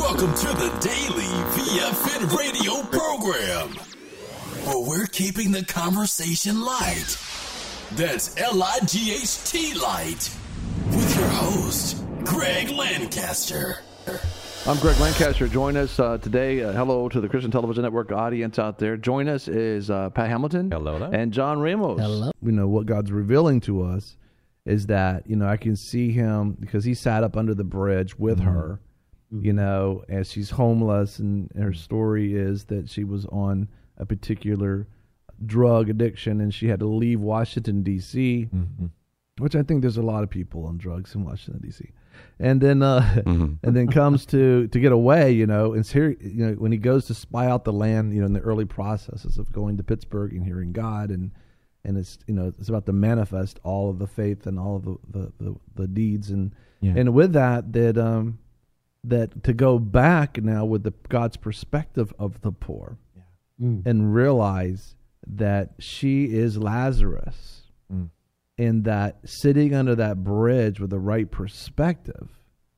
Welcome to the Daily VFN radio program, where we're keeping the conversation light. That's L-I-G-H-T light. With your host, Greg Lancaster. I'm Greg Lancaster. Join us today. Hello to the Christian Television Network audience out there. Join us is Pat Hamilton. Hello there. And John Ramos. Hello. You know, what God's revealing to us is that, I can see him because he sat up under the bridge with her, as she's homeless, and her story is that she was on a particular drug addiction and she had to leave Washington, D.C., which I think there's a lot of people on drugs in Washington, D.C. And then and then comes to get away, and here, when he goes to spy out the land, in the early processes of going to Pittsburgh and hearing God, and it's it's about to manifest all of the faith and all of the deeds, and with that that to go back now with God's perspective of the poor, and realize that she is Lazarus. And that sitting under that bridge with the right perspective,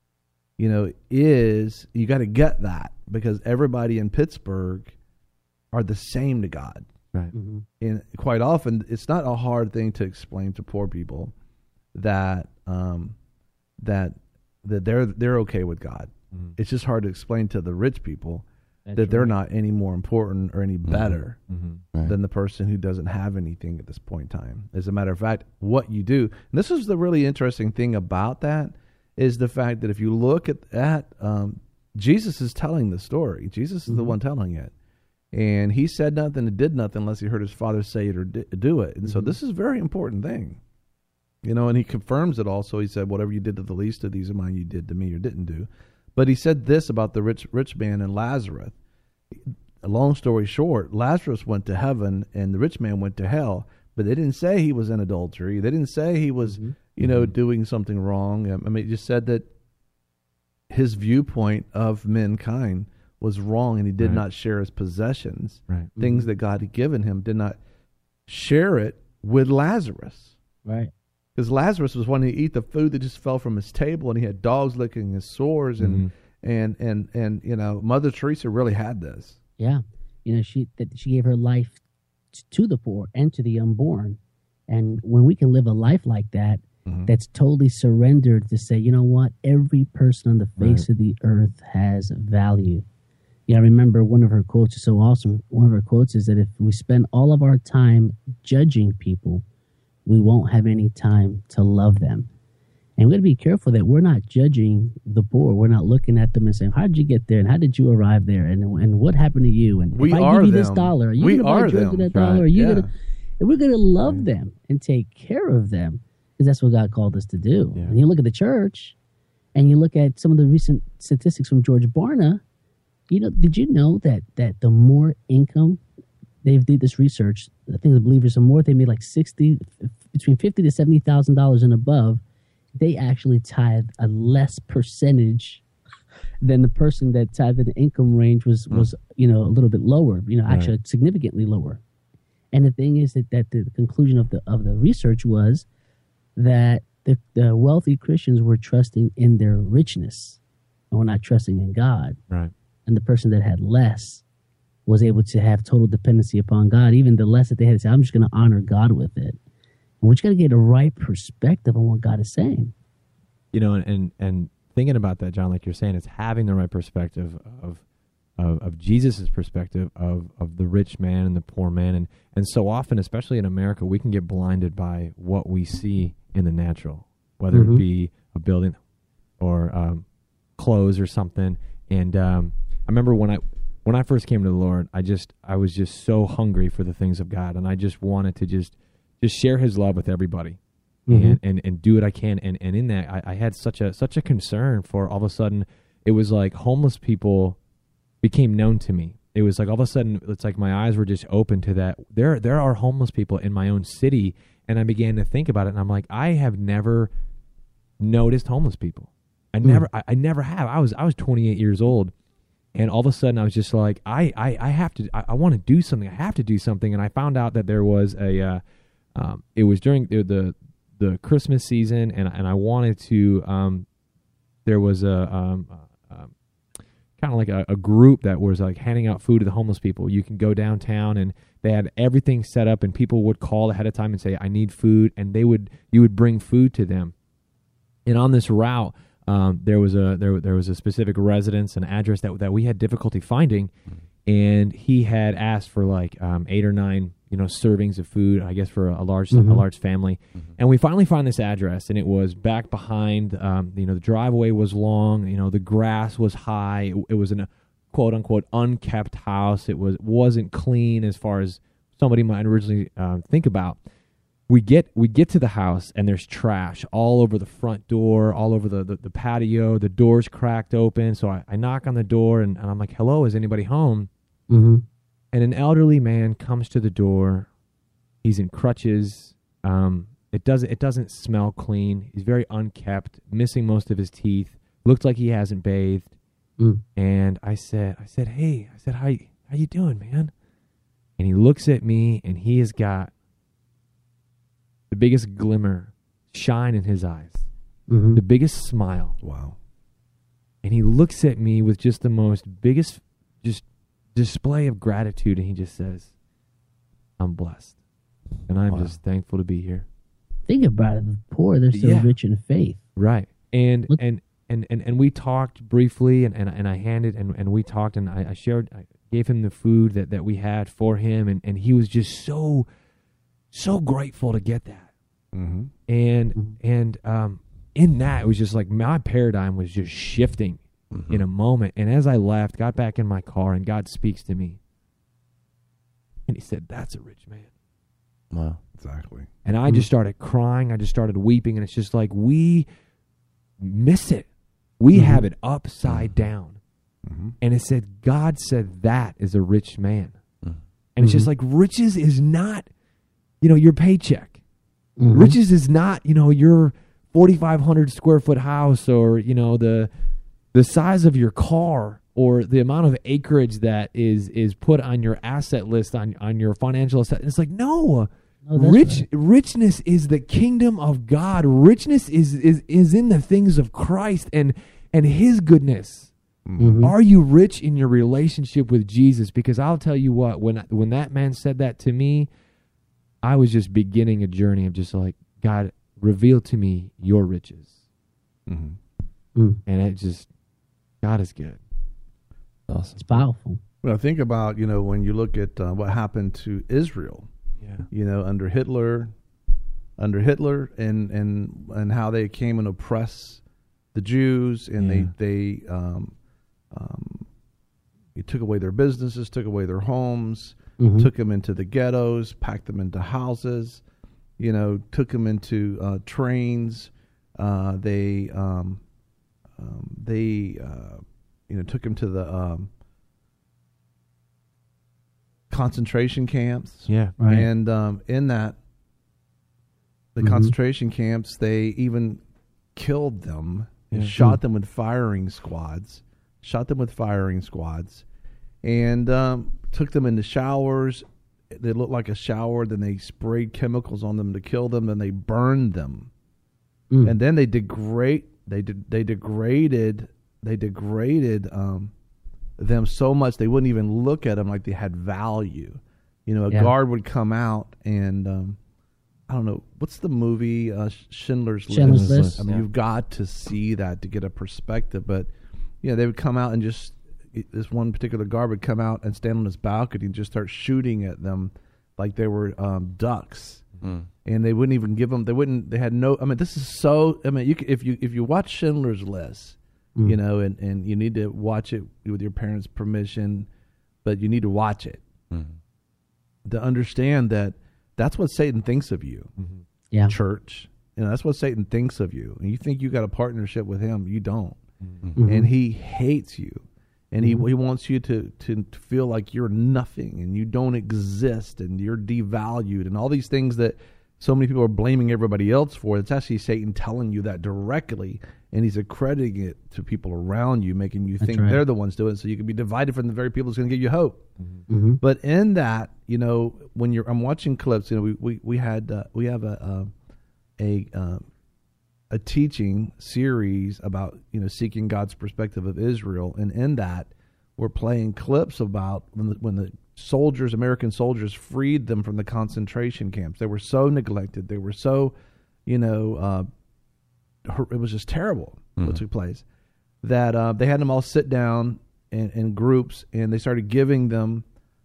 is, you got to get that, because everybody in Pittsburgh are the same to God. Right. And quite often, it's not a hard thing to explain to poor people that that they're okay with God. It's just hard to explain to the rich people that they're not any more important or any better than the person who doesn't have anything at this point in time. As a matter of fact, what you do, and this is the really interesting thing about that, is the fact that if you look at Jesus is telling the story. Jesus is the one telling it. And he said nothing and did nothing unless he heard his Father say it or do it. And so this is a very important thing. And he confirms it also. He said, whatever you did to the least of these of mine, you did to me or didn't do. But he said this about the rich man and Lazarus. A long story short, Lazarus went to heaven and the rich man went to hell. But they didn't say he was in adultery. They didn't say he was, doing something wrong. I mean, it just said that his viewpoint of mankind was wrong, and he did not share his possessions, things that God had given him, did not share it with Lazarus. Right. Because Lazarus was wanting to eat the food that just fell from his table, and he had dogs licking his sores, and Mother Teresa really had this. Yeah, she gave her life to the poor and to the unborn, and when we can live a life like that, that's totally surrendered to say, you know what, every person on the face of the earth has value. Yeah, I remember one of her quotes is so awesome. One of her quotes is that if we spend all of our time judging people, we won't have any time to love them. And we're going to be careful that we're not judging the poor. We're not looking at them and saying, how did you get there? And how did you arrive there? And what happened to you? And we if I give you this dollar, are you going to buy drugs with that dollar? Are you going to? And we're going to love them and take care of them, because that's what God called us to do. Yeah. And you look at the church, and you look at some of the recent statistics from George Barna. Did you know that the more income, they did this research, I think the believers, the more they made, like between $50,000 to $70,000 and above, they actually tithe a less percentage than the person that tithed in the income range was a little bit lower, actually significantly lower. And the thing is that the conclusion of the research was that the wealthy Christians were trusting in their richness and were not trusting in God. Right. And the person that had less was able to have total dependency upon God. Even the less that they had to say, I'm just going to honor God with it. And we just got to get a right perspective on what God is saying. And thinking about that, John, like you're saying, it's having the right perspective of Jesus' perspective of the rich man and the poor man. And so often, especially in America, we can get blinded by what we see in the natural, whether it be a building or clothes or something. And I remember when I first came to the Lord, I was just so hungry for the things of God, and I just wanted to just share His love with everybody, and do what I can. And in that, I had such a concern for all of a sudden, it was like homeless people became known to me. It was like all of a sudden, it's like my eyes were just open to that. There are homeless people in my own city, and I began to think about it, and I'm like, I have never noticed homeless people. I never have. I was 28 years old, and all of a sudden I was just like, I want to do something. I have to do something. And I found out that there was it was during the Christmas season, and I wanted to, there was a kind of like a group that was like handing out food to the homeless people. You can go downtown, and they had everything set up, and people would call ahead of time and say, I need food, and you would bring food to them. And on this route, there was a specific residence, an address that we had difficulty finding, and he had asked for like 8 or 9 servings of food, I guess, for a large family. And we finally found this address, and it was back behind. The driveway was long. The grass was high. It was in a quote unquote unkept house. It wasn't clean as far as somebody might originally think about. We get to the house, and there's trash all over the front door, all over the patio. The door's cracked open. So I knock on the door, and I'm like, hello, is anybody home? Mm-hmm. And an elderly man comes to the door. He's in crutches. It doesn't smell clean. He's very unkept, missing most of his teeth. Looks like he hasn't bathed. And I said, hey, how you doing, man? And he looks at me, and he has got the biggest glimmer, shine in his eyes, the biggest smile. Wow. And he looks at me with just the most biggest just display of gratitude, and he just says, I'm blessed, and I'm just thankful to be here. Think about it. The poor, they're so rich in faith. Right. And we talked briefly, and I handed, and we talked, and I gave him the food that we had for him, and he was just so grateful to get that. And in that, it was just like my paradigm was just shifting in a moment. And as I left, got back in my car, and God speaks to me, and he said, that's a rich man. Wow. Exactly. And I just started crying. I just started weeping. And it's just like, we miss it. We have it upside down. And it said, God said that is a rich man. And it's just like, riches is not, your paycheck. Riches is not, your 4,500 square foot house, or, the size of your car, or the amount of acreage that is put on your asset list, on your financial asset. It's like, no. Richness is the kingdom of God. Richness is in the things of Christ and his goodness. Are you rich in your relationship with Jesus? Because I'll tell you what, when that man said that to me, I was just beginning a journey of just like, God, reveal to me your riches. And it just, God is good. Awesome. It's powerful. Well, think about, when you look at what happened to Israel, under Hitler, and how they came and oppressed the Jews, and they took away their businesses, took away their homes, took them into the ghettos, packed them into houses, took them into trains. They took them to the concentration camps. Yeah, right. And in that, the concentration camps, they even killed them and shot them with firing squads. And took them into showers. They looked like a shower. Then they sprayed chemicals on them to kill them. Then they burned them. And then they degraded them so much they wouldn't even look at them like they had value. A guard would come out, and I don't know, what's the movie, Schindler's List? I mean, you've got to see that to get a perspective. But they would come out, and just this one particular guard would come out and stand on his balcony and just start shooting at them like they were ducks. And they wouldn't even give them. They had no. I mean, this is so. I mean, if you watch Schindler's List, and you need to watch it with your parents' permission, but you need to watch it to understand that that's what Satan thinks of you. Yeah, church. That's what Satan thinks of you, and you think you got a partnership with him. You don't, and he hates you. And he wants you to feel like you're nothing and you don't exist and you're devalued and all these things that so many people are blaming everybody else for. It's actually Satan telling you that directly, and he's accrediting it to people around you, making you think they're the ones doing it, so you can be divided from the very people that's going to give you hope. But in that, when I'm watching clips, we have a a teaching series about, seeking God's perspective of Israel, and in that we're playing clips about when the soldiers, American soldiers, freed them from the concentration camps. They were so neglected. They were so, it was just terrible what took place, that they had them all sit down in groups, and they started giving them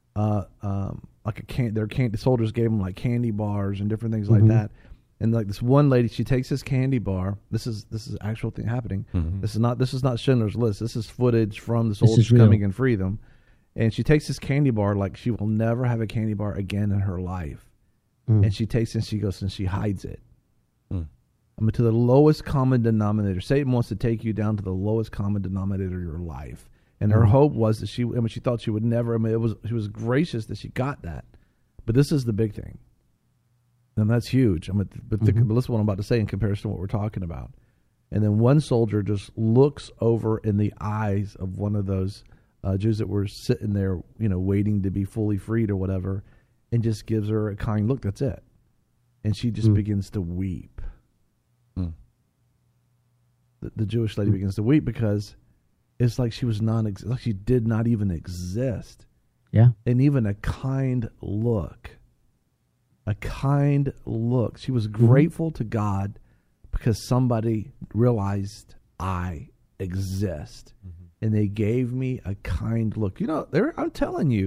the soldiers gave them like candy bars and different things like that. And like this one lady, she takes this candy bar. This is actual thing happening. This is not Schindler's List. This is footage from the soldiers coming and free them. And she takes this candy bar like she will never have a candy bar again in her life. And she takes it and she goes and she hides it. To the lowest common denominator. Satan wants to take you down to the lowest common denominator of your life. And her hope was that she thought she would never. She was gracious that she got that. But this is the big thing. And that's huge. But listen to what I'm about to say in comparison to what we're talking about. And then one soldier just looks over in the eyes of one of those Jews that were sitting there, waiting to be fully freed or whatever, and just gives her a kind look. That's it. And she just begins to weep. The Jewish lady begins to weep because it's like she was like she did not even exist. Yeah. And even a kind look. She was grateful to God because somebody realized I exist. And they gave me a kind look. I'm telling you,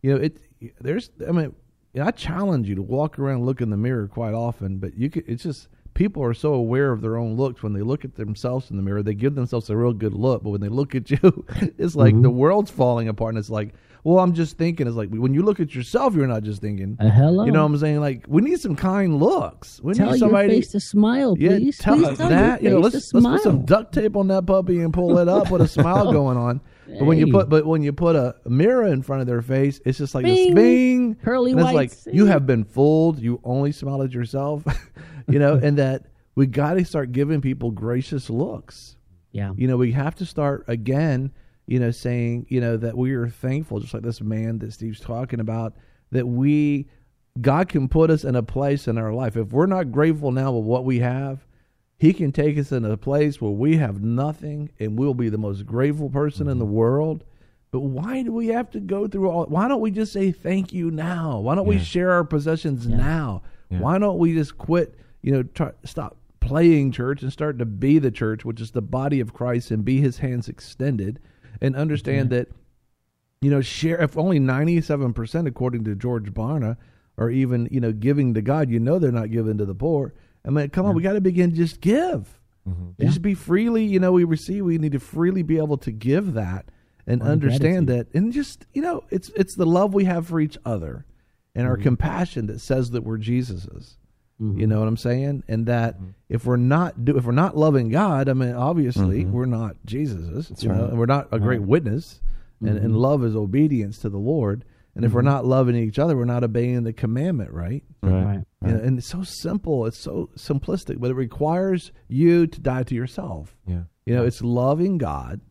I challenge you to walk around and look in the mirror quite often, but it's just, people are so aware of their own looks. When they look at themselves in the mirror, they give themselves a real good look. But when they look at you, it's like the world's falling apart. And it's like, well, I'm just thinking. It's like when you look at yourself, you're not just thinking. Hello. You know what I'm saying? Like, we need some kind looks. We need somebody your face to smile, please. Tell please that. Let's put some duct tape on that puppy and pull it up with a smile going on. But when you put a mirror in front of their face, it's just like this bing, pearly white. It's like you have been fooled. You only smile at yourself, and that we got to start giving people gracious looks. Yeah. We have to start again, saying, that we are thankful, just like this man that Steve's talking about, that God can put us in a place in our life. If we're not grateful now with what we have, He can take us in a place where we have nothing and we'll be the most grateful person in the world. But why do we have to go through all? Why don't we just say thank you now? Why don't we share our possessions now? Yeah. Why don't we just quit, stop playing church and start to be the church, which is the body of Christ, and be His hands extended, and understand that, share, if only 97%, according to George Barna, are even, giving to God, they're not giving to the poor. Come on, we got to begin just give. Just be freely, we receive. We need to freely be able to give that and understand that. And just, it's the love we have for each other and our compassion that says that we're Jesus's. You know what I'm saying? And that if we're not loving God, obviously we're not Jesus's, and we're not a great witness. And love is obedience to the Lord. And if we're not loving each other, we're not obeying the commandment, right? Right. And it's so simple. It's so simplistic, but it requires you to die to yourself. Yeah. It's loving God,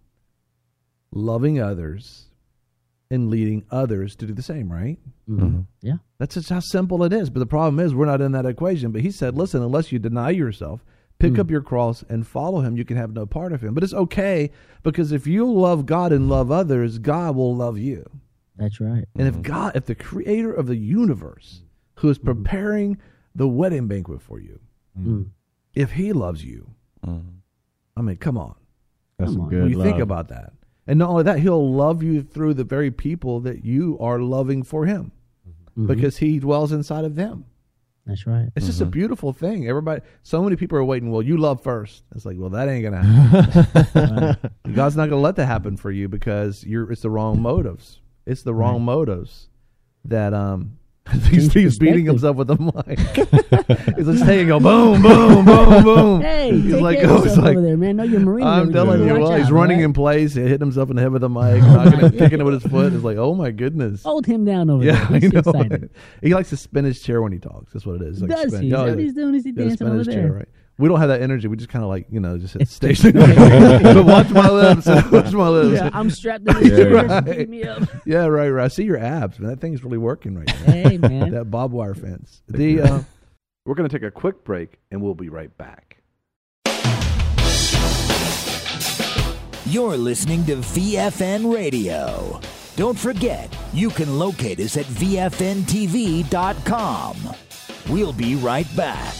loving others, and leading others to do the same, right? Yeah. That's just how simple it is. But the problem is we're not in that equation. But He said, listen, unless you deny yourself, pick up your cross and follow Him, you can have no part of Him. But it's okay, because if you love God and love others, God will love you. That's right. And if the creator of the universe, who is preparing the wedding banquet for you, if He loves you, come on. That's some good when you love. Think about that. And not only that, He'll love you through the very people that you are loving for Him, because He dwells inside of them. That's right. It's just a beautiful thing. So many people are waiting, well, you love first. It's like, well, that ain't going to happen. God's not going to let that happen for you, because it's the wrong motives. It's the wrong motives that he's beating himself with the mic. He's just taking a boom, boom, boom, boom. Hey, he's take like, care of yourself over there, man. No, you're Marine. I'm telling you, he's running in place, hitting himself in the head with the mic, kicking it with his foot. It's like, oh my goodness. Hold him down over there. He's excited. He likes to spin his chair when he talks. That's what it is. Does he? What he's doing is he dancing over there. Chair, right? We don't have that energy. We just kind of just hit stationary. But watch my lips. Watch my lips. Yeah, I'm strapped in this chair. Right. Keep me up. Yeah, right. I see your abs, man. That thing's really working right now. Hey, man. That barbed wire fence. We're going to take a quick break, and we'll be right back. You're listening to VFN Radio. Don't forget, you can locate us at VFNTV.com. We'll be right back.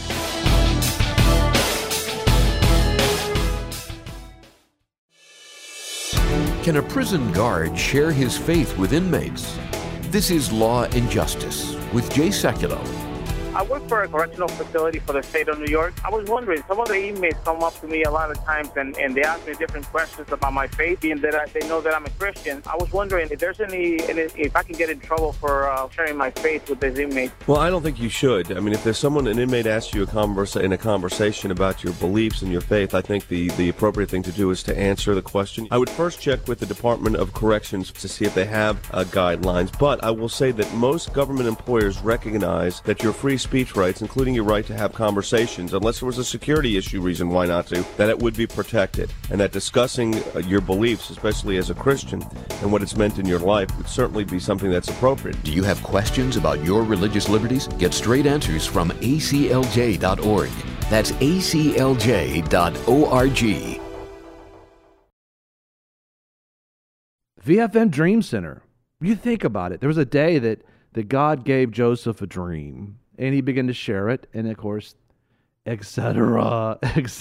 Can a prison guard share his faith with inmates? This is Law and Justice with Jay Sekulow. I work for a correctional facility for the state of New York. I was wondering, some of the inmates come up to me a lot of times and they ask me different questions about my faith, being that they know that I'm a Christian. I was wondering if there's if I can get in trouble for sharing my faith with these inmates. Well, I don't think you should. I mean, if there's an inmate asks you in a conversation about your beliefs and your faith, I think the appropriate thing to do is to answer the question. I would first check with the Department of Corrections to see if they have guidelines, but I will say that most government employers recognize that your free speech rights, including your right to have conversations, unless there was a security issue reason why not to, that it would be protected, and that discussing your beliefs, especially as a Christian, and what it's meant in your life would certainly be something that's appropriate. Do you have questions about your religious liberties? Get straight answers from aclj.org. That's aclj.org. VFN Dream Center. You think about it. There was a day that God gave Joseph a dream, and he began to share it, and of course, etc.,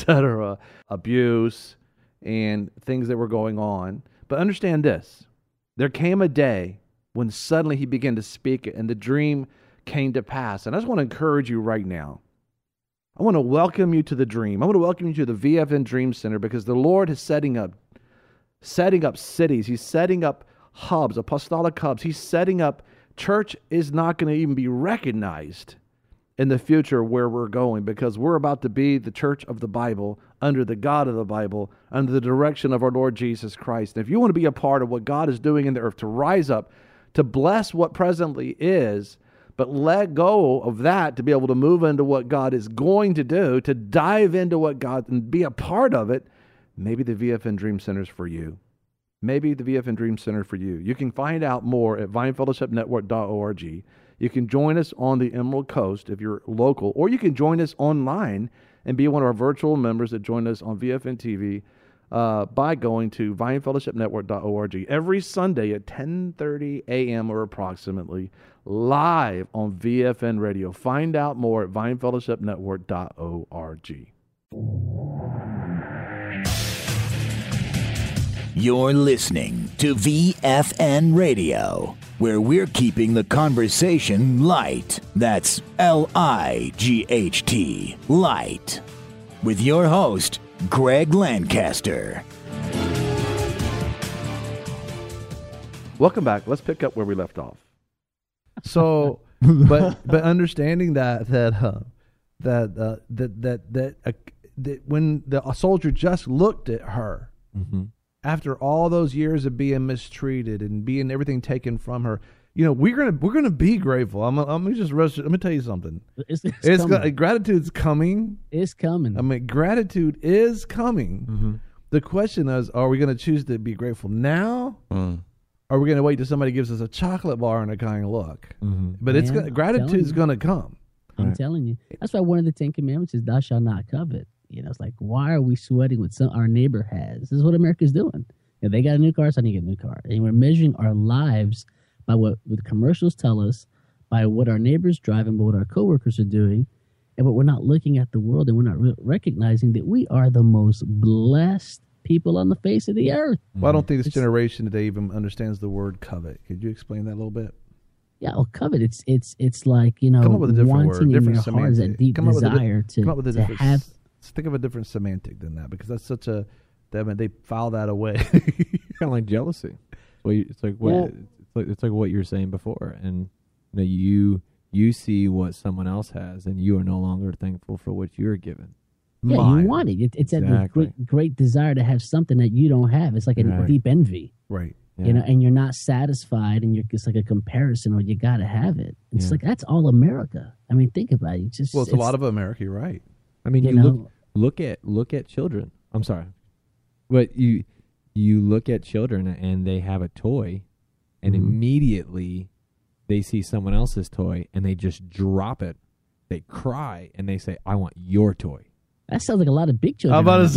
abuse and things that were going on. But understand this. There came a day when suddenly he began to speak it, and the dream came to pass. And I just want to encourage you right now. I want to welcome you to the dream. I want to welcome you to the VFN Dream Center, because the Lord is setting up cities. He's setting up hubs, apostolic hubs. He's setting up. Church is not going to even be recognized in the future where we're going, because we're about to be the church of the Bible, under the God of the Bible, under the direction of our Lord Jesus Christ. And if you want to be a part of what God is doing in the earth, to rise up, to bless what presently is, but let go of that to be able to move into what God is going to do, to dive into what God and be a part of it, maybe the VFN Dream Center is for you. Maybe the VFN Dream Center for you. You can find out more at vinefellowshipnetwork.org. You can join us on the Emerald Coast if you're local, or you can join us online and be one of our virtual members that join us on VFN TV by going to vinefellowshipnetwork.org every Sunday at 10:30 a.m. or approximately, live on VFN Radio. Find out more at vinefellowshipnetwork.org. You're listening to VFN Radio, where we're keeping the conversation light. That's L-I-G-H-T, light. With your host, Greg Lancaster. Welcome back. Let's pick up where we left off. So, but understanding that when the soldier just looked at her, mm-hmm. after all those years of being mistreated and being everything taken from her, you know, we're gonna be grateful. I'm gonna tell you something. Gratitude's coming. It's coming. I mean, gratitude is coming. Mm-hmm. The question is, are we going to choose to be grateful now? Or are we going to wait till somebody gives us a chocolate bar and a kind look? Mm-hmm. But gratitude's going to come. I'm telling you. That's why one of the 10 Commandments is thou shalt not covet. You know, it's like, why are we sweating what our neighbor has? This is what America's doing. If they got a new car, so I need to get a new car. And we're measuring our lives by what the commercials tell us, by what our neighbors drive, and by what our coworkers are doing. And but we're not looking at the world, and we're not recognizing that we are the most blessed people on the face of the earth. Well, I don't think this generation today even understands the word covet. Could you explain that a little bit? Yeah, well, covet, it's like, you know, come up with a different wanting word, different in your heart, that deep desire to have. Think of a different semantic than that, because that's such a, they file that away. Kind of like jealousy. Well, it's like what you're saying before, and you see what someone else has, and you are no longer thankful for what you're given. Yeah, you want it. It's exactly. That great desire to have something that you don't have. It's like a deep envy, right? Yeah. You know, and you're not satisfied, and it's like a comparison, or you got to have it. It's like that's all America. I mean, think about it. It's a lot of America. You're right. I mean, you look at children. I'm sorry, but you look at children and they have a toy, and immediately they see someone else's toy and they just drop it. They cry and they say, "I want your toy." That sounds like a lot of big children. I'm about to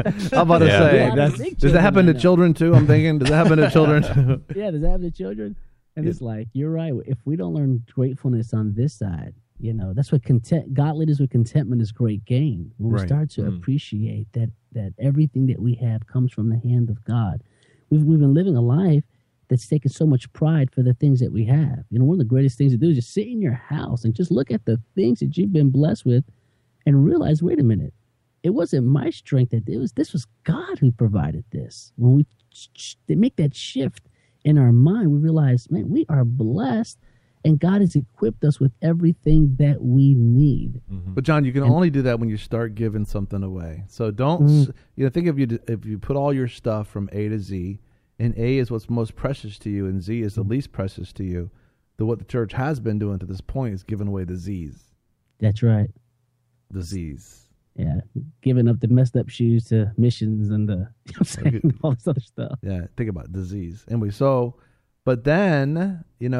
say, does that happen to children too? I'm thinking, does that happen to children too? Yeah, does that happen to children? And it's like, you're right. If we don't learn gratefulness on this side, that's what godliness with contentment is great gain. When we start to appreciate that everything that we have comes from the hand of God. We've been living a life that's taken so much pride for the things that we have. One of the greatest things to do is just sit in your house and just look at the things that you've been blessed with and realize, wait a minute, it wasn't my strength this was God who provided this. When we make that shift in our mind, we realize, man, we are blessed and God has equipped us with everything that we need. Mm-hmm. But John, you can only do that when you start giving something away. So don't, think if you put all your stuff from A to Z, and A is what's most precious to you and Z is the least precious to you, then what the church has been doing to this point is giving away the Z's. That's right. The Z's. Yeah, giving up the messed up shoes to missions and all this other stuff. Yeah, think about disease. Anyway, but then,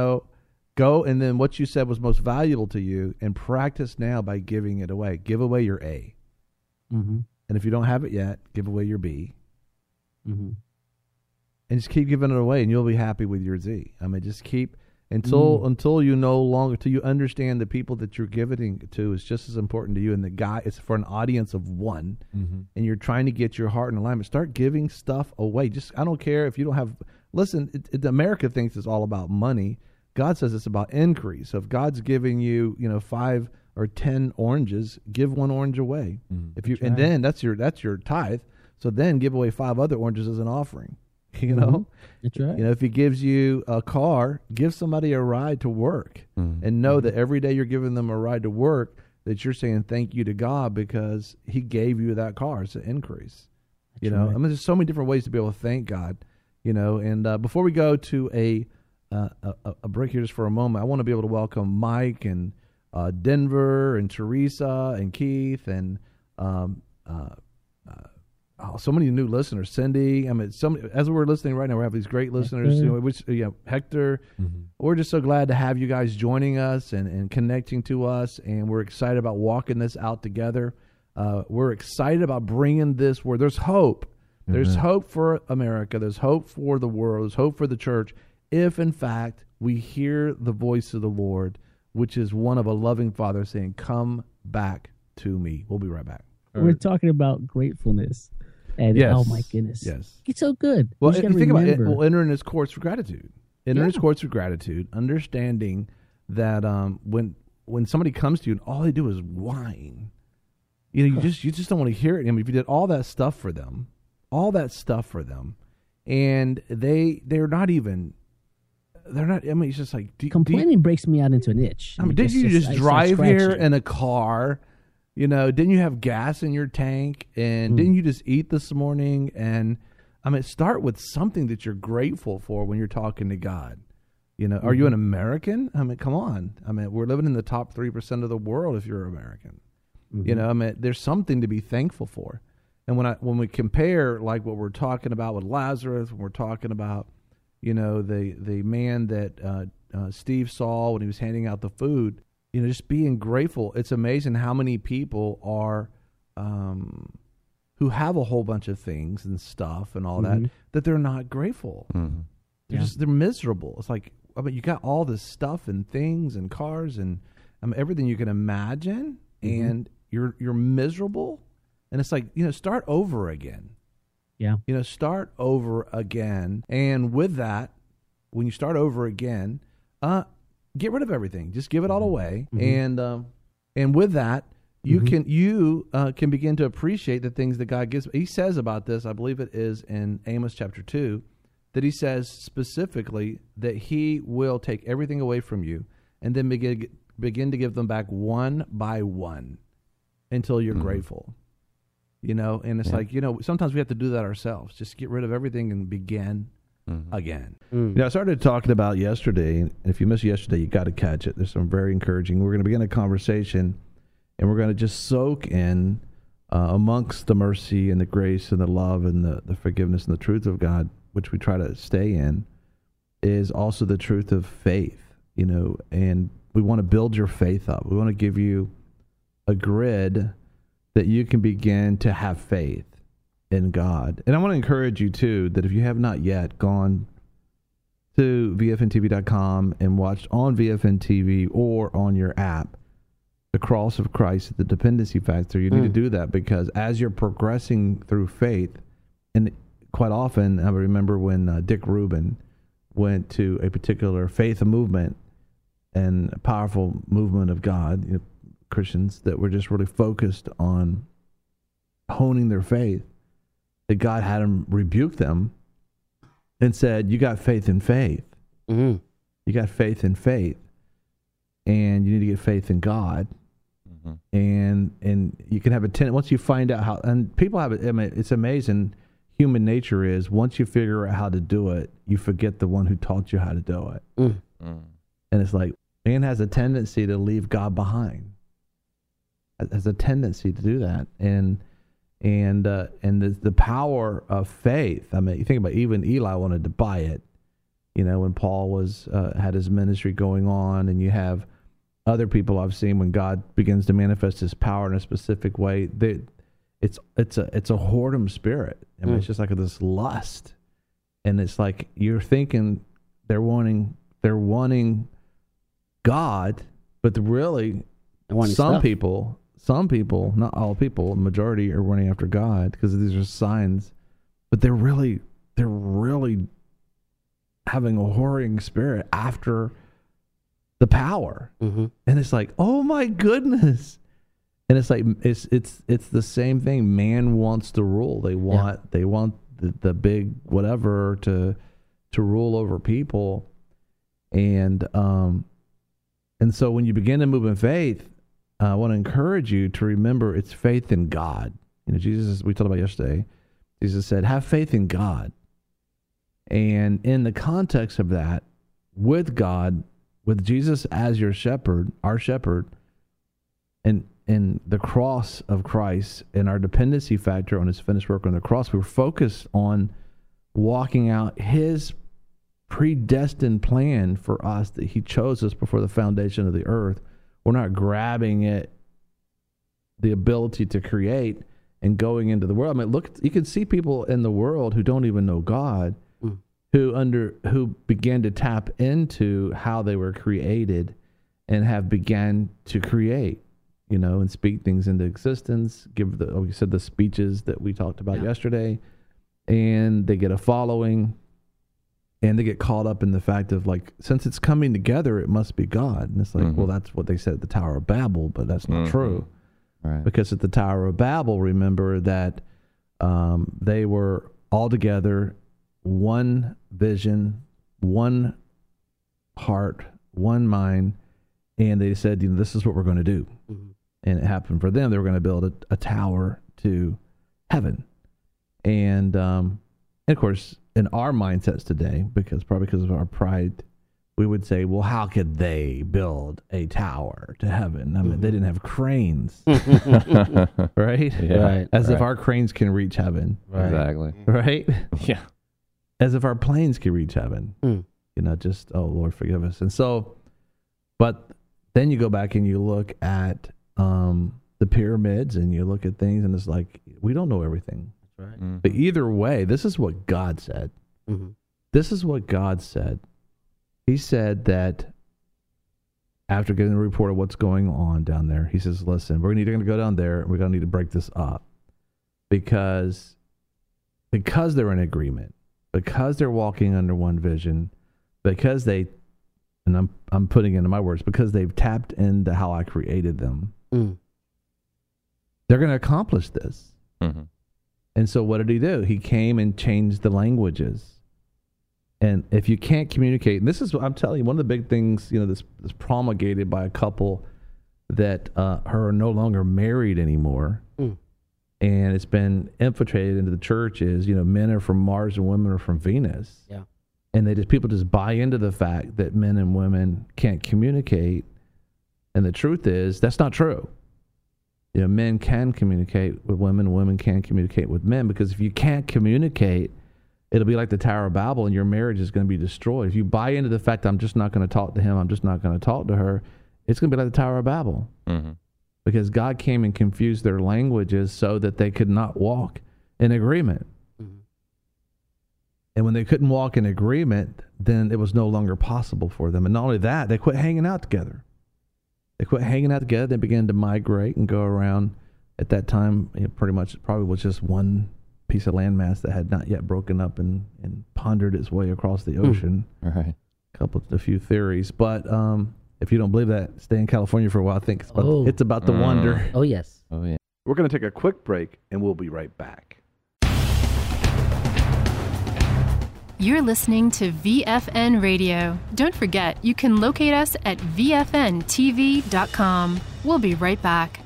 go and then what you said was most valuable to you and practice now by giving it away. Give away your A. Mm-hmm. And if you don't have it yet, give away your B. Mm-hmm. And just keep giving it away and you'll be happy with your Z. Just keep... Until you no longer, till you understand the people that you're giving to is just as important to you, and the guy it's for an audience of one, and you're trying to get your heart in alignment. Start giving stuff away. I don't care if you don't have. Listen, America thinks it's all about money. God says it's about increase. So if God's giving you, 5 or 10 oranges, give 1 orange away. And then that's your tithe. So then give away 5 other oranges as an offering. That's right. If he gives you a car, give somebody a ride to work, and know that every day you're giving them a ride to work, that you're saying thank you to God because he gave you that car. It's an increase. Right. There's so many different ways to be able to thank God. And before we go to a break here just for a moment, I want to be able to welcome Mike and Denver and Teresa and Keith and so many new listeners. Cindy, as we're listening right now, we have these great listeners. Hector. Mm-hmm. We're just so glad to have you guys joining us and connecting to us, and we're excited about walking this out together. We're excited about bringing this where there's hope. Mm-hmm. There's hope for America. There's hope for the world. There's hope for the church if, in fact, we hear the voice of the Lord, which is one of a loving Father saying, "Come back to me." We'll be right back. We're talking about gratefulness. And oh my goodness. Yes. It's so good. Well, if you think about it, we'll enter in his courts for gratitude. His courts for gratitude, understanding that when somebody comes to you and all they do is whine, you just don't want to hear it. If you did all that stuff for them, and they're not. It's just like complaining breaks me out into an itch. Did you just drive here in a car? Didn't you have gas in your tank? And didn't you just eat this morning? And start with something that you're grateful for when you're talking to God. Are you an American? Come on. We're living in the top 3% of the world if you're American. Mm-hmm. There's something to be thankful for. And when we compare like what we're talking about with Lazarus, when we're talking about, the man that Steve saw when he was handing out the food, just being grateful. It's amazing how many people are who have a whole bunch of things and stuff and all that they're not grateful. Mm-hmm. They're miserable. It's like, you got all this stuff and things and cars and everything you can imagine, and you're miserable. And it's like, start over again. Yeah. Start over again. And with that, when you start over again, get rid of everything. Just give it all away, and with that, you can begin to appreciate the things that God gives. He says about this, I believe it is in Amos chapter 2, that he says specifically that he will take everything away from you, and then begin to give them back one by one until you're grateful. And it's like sometimes we have to do that ourselves. Just get rid of everything and begin. Again. I started talking about yesterday, and if you missed yesterday, you got to catch it. There's some very encouraging. We're going to begin a conversation, and we're going to just soak in amongst the mercy and the grace and the love and the forgiveness and the truth of God, which we try to stay in, is also the truth of faith, and we want to build your faith up. We want to give you a grid that you can begin to have faith in God. And I want to encourage you too, that if you have not yet gone to VFNTV.com and watched on VFN TV or on your app, The Cross of Christ, the Dependency Factor, you need to do that, because as you're progressing through faith, and quite often, I remember when Dick Rubin went to a particular faith movement and a powerful movement of God, Christians that were just really focused on honing their faith, that God had him rebuke them and said, you got faith in faith. Mm-hmm. You got faith in faith, and you need to get faith in God. Mm-hmm. And you can have a tendency, once you find out how, and people have it, I mean, it's amazing, human nature is, once you figure out how to do it, you forget the one who taught you how to do it. And it's like, man has a tendency to leave God behind. Has a tendency to do that. And the power of faith. I mean, you think about, even Eli wanted to buy it, when Paul was had his ministry going on, and you have other people I've seen when God begins to manifest His power in a specific way. It's a whoredom spirit. I mean, it's just like this lust, and it's like you're thinking they're wanting God, but really some people, not all people, the majority are running after God because these are signs, but they're really having a whoring spirit after the power. Mm-hmm. And it's like, oh my goodness. And it's like, it's the same thing. Man wants to rule. They want the big whatever to rule over people. And so when you begin to move in faith, I want to encourage you to remember it's faith in God. Jesus, we talked about yesterday, Jesus said, have faith in God. And in the context of that, with God, with Jesus as your shepherd, our shepherd, and the cross of Christ and our dependency factor on His finished work on the cross, we're focused on walking out His predestined plan for us, that He chose us before the foundation of the earth. We're not grabbing it, the ability to create, and going into the world. I mean, look, you can see people in the world who don't even know God, who began to tap into how they were created and have began to create, and speak things into existence, give the speeches that we talked about yesterday, and they get a following. And they get caught up in the fact of, like, since it's coming together, it must be God. And it's like, well, that's what they said at the Tower of Babel, but that's not true. Right. Because at the Tower of Babel, remember that they were all together, one vision, one heart, one mind, and they said, this is what we're going to do. Mm-hmm. And it happened for them. They were going to build a tower to heaven. And of course, in our mindsets today, because of our pride, we would say, well, how could they build a tower to heaven? I mean, they didn't have cranes, right? Yeah, right. As if our cranes can reach heaven. Right. Exactly. Right? Yeah. As if our planes can reach heaven. Just, oh, Lord, forgive us. And so, but then you go back and you look at the pyramids, and you look at things, and it's like, we don't know everything. Right. Mm-hmm. But either way, this is what God said. Mm-hmm. This is what God said. He said that after getting the report of what's going on down there, He says, listen, we're going to go down there, and we're going to need to break this up. Because they're in agreement, because they're walking under one vision, because they, and I'm putting into my words, because they've tapped into how I created them, they're going to accomplish this. Mm-hmm. And so what did He do? He came and changed the languages. And if you can't communicate, and this is what I'm telling you, one of the big things, this promulgated by a couple that are no longer married anymore, and it's been infiltrated into the church is, men are from Mars and women are from Venus. Yeah. And people just buy into the fact that men and women can't communicate. And the truth is, that's not true. Men can communicate with women, women can communicate with men, because if you can't communicate, it'll be like the Tower of Babel, and your marriage is going to be destroyed. If you buy into the fact, I'm just not going to talk to him, I'm just not going to talk to her, it's going to be like the Tower of Babel. Mm-hmm. because God came and confused their languages so that they could not walk in agreement. Mm-hmm. And when they couldn't walk in agreement, then it was no longer possible for them. And not only that, they quit hanging out together. They began to migrate and go around. At that time, pretty much probably was just one piece of landmass that had not yet broken up and pondered its way across the ocean. Right. A few theories. But if you don't believe that, stay in California for a while. I think it's about the wonder. Oh, yes. Oh, yeah. We're going to take a quick break, and we'll be right back. You're listening to VFN Radio. Don't forget, you can locate us at VFNTV.com. We'll be right back.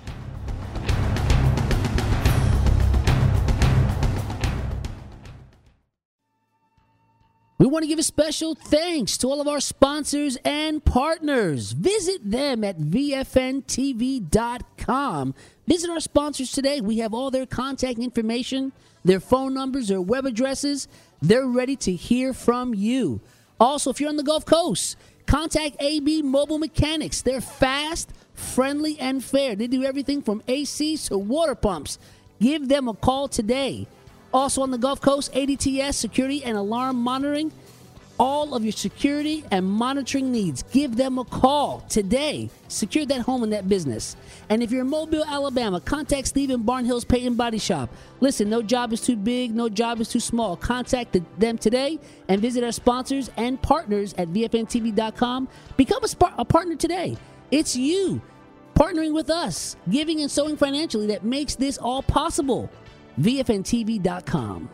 We want to give a special thanks to all of our sponsors and partners. Visit them at VFNTV.com. Visit our sponsors today. We have all their contact information, their phone numbers, their web addresses. They're ready to hear from you. Also, if you're on the Gulf Coast, contact AB Mobile Mechanics. They're fast, friendly, and fair. They do everything from ACs to water pumps. Give them a call today. Also on the Gulf Coast, ADTS, security and alarm monitoring. All of your security and monitoring needs. Give them a call today. Secure that home and that business. And if you're in Mobile, Alabama, contact Steve in Barnhill's Paint and Body Shop. Listen, no job is too big, no job is too small. Contact them today and visit our sponsors and partners at VFNTV.com. Become a partner today. It's you partnering with us, giving and sowing financially that makes this all possible. VFNTV.com.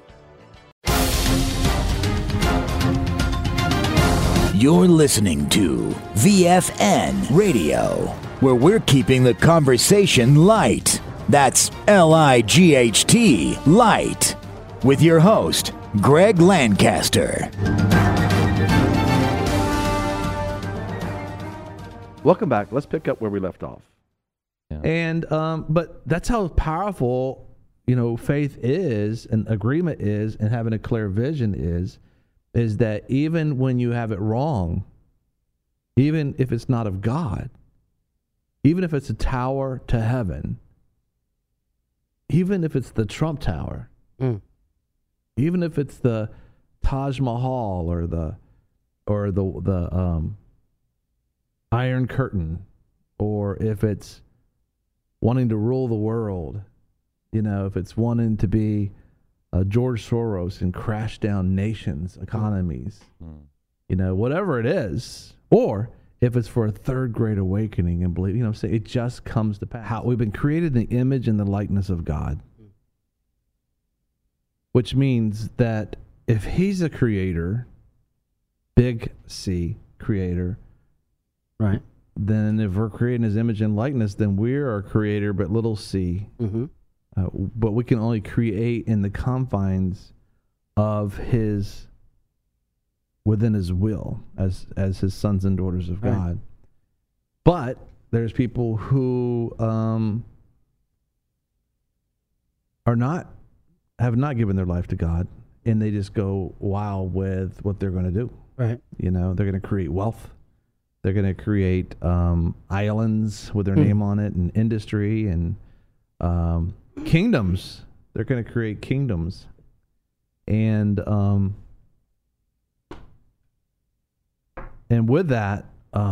You're listening to VFN Radio, where we're keeping the conversation light. That's LIGHT, light. With your host, Greg Lancaster. Welcome back. Let's pick up where we left off. Yeah. And but that's how powerful faith is, and agreement is, and having a clear vision is that even when you have it wrong, even if it's not of God, even if it's a tower to heaven, even if it's the Trump Tower, even if it's the Taj Mahal or the Iron Curtain, or if it's wanting to rule the world, if it's wanting to be George Soros and crash down nations, economies, whatever it is, or if it's for a third great awakening and believe, it just comes to pass. How we've been created in the image and the likeness of God, which means that if He's a creator, big C creator, right? Then if we're creating His image and likeness, then we're a creator, but little c. Mm-hmm. But we can only create in the confines of within His will, as His sons and daughters of God. Right. But there's people who have not given their life to God, and they just go wild with what they're going to do. Right. They're going to create wealth. They're going to create islands with their name on it, and industry, and kingdoms. They're going to create kingdoms, and with that,